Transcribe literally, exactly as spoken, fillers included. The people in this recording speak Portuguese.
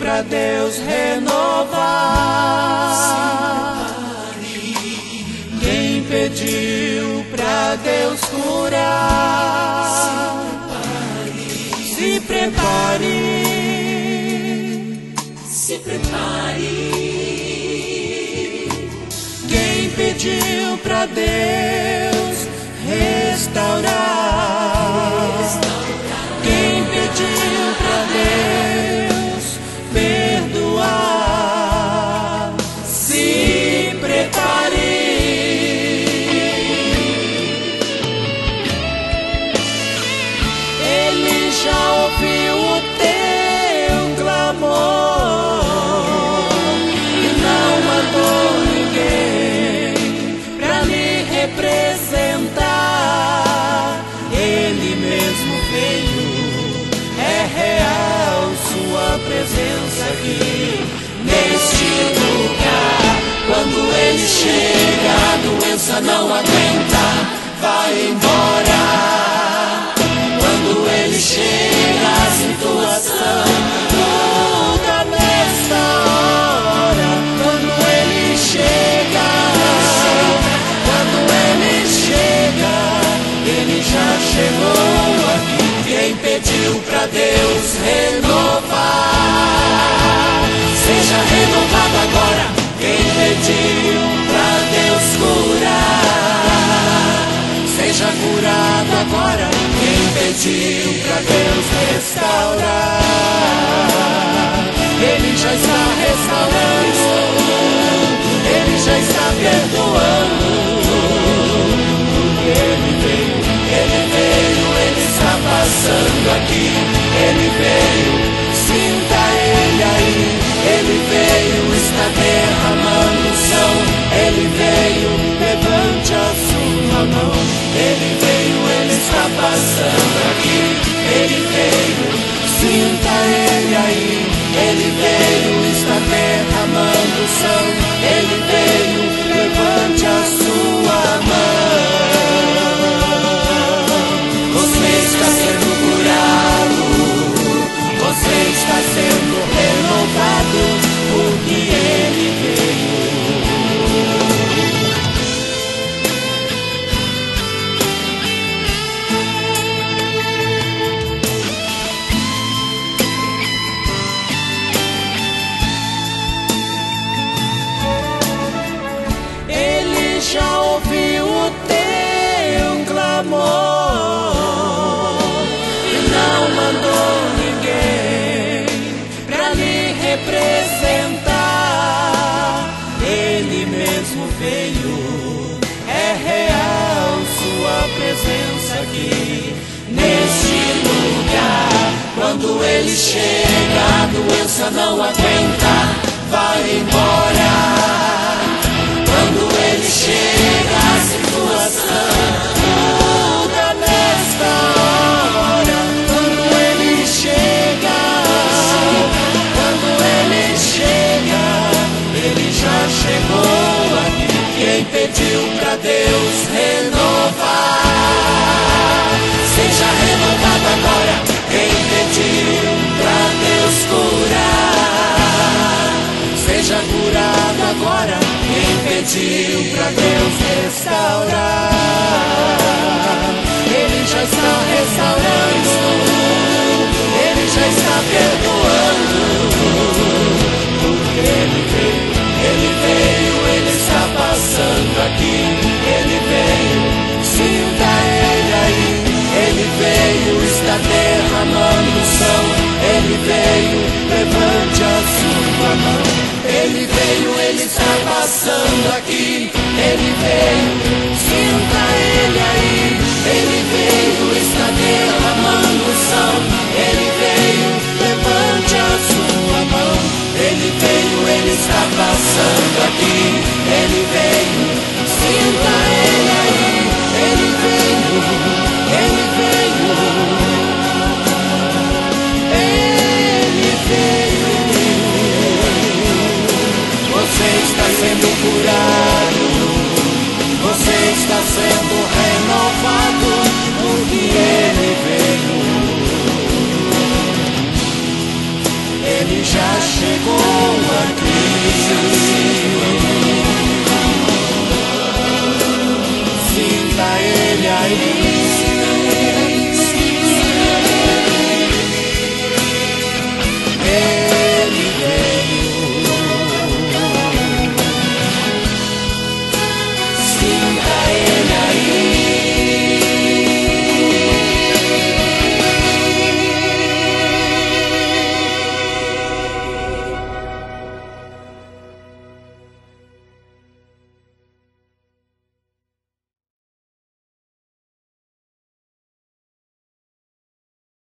pra Deus renovar. Quem pediu pra Deus curar, se prepare, se prepare. Quem pediu pra Deus restaurar, quem pediu pra Deus perdoar, se prepare. Ele já ouviu o teu clamor e não mandou ninguém pra lhe representar. Ele mesmo veio, é real sua presença aqui neste lugar. Quando ele chega, a doença não aguenta, vai embora. Quando ele chega, a situação muda nesta hora. Quando ele chega, quando ele chega, ele já chegou aqui. Quem pediu pra Deus renovar, seja renovado agora. Quem pediu pra Deus curar, seja curado agora. Quem pediu pra Deus restaurar, Ele já está restaurando, Ele já está perdoando. Porque Ele veio, Ele veio, Ele está passando aqui. Ele veio, sinta Ele aí. Ele veio, está derramando unção. Ele veio, levante a sua mão. Ele veio, Ele está passando aqui. Ele veio, sinta Ele aí. Ele veio, está derramando unção. Ele veio, levante a sua mão. Você está sendo curado, você está sendo renovado, porque Ele veio. Ele já ouviu o teu clamor e não mandou ninguém pra lhe representar. Ele mesmo veio, é real sua presença aqui neste lugar. Quando ele chega, a doença não aguenta, vai embora. Quando ele chega, a situação muda nesta hora. Quando ele chega, quando ele chega, ele já chegou aqui. Quem pediu pra Deus renovar, seja renovado agora. Quem pediu pra Deus curar, seja curado agora. Quem pediu pra Deus restaurar, Ele já está restaurando, Ele já está perdoando. Porque Ele veio, Ele veio, Ele está passando aqui. Ele veio, sinta Ele aí. Ele veio, está derramando unção. Ele veio, levante a sua mão. Ele veio, Ele está passando aqui. Ele veio, sinta Ele aí. Ele veio, está derramando unção. Ele veio, levante a sua mão. Ele veio, Ele está passando aqui. Ele veio, sinta Ele aí. Ele veio, Ele veio, Ele veio. Você está sendo curado, você está sendo renovado, porque Ele veio. Ele já chegou.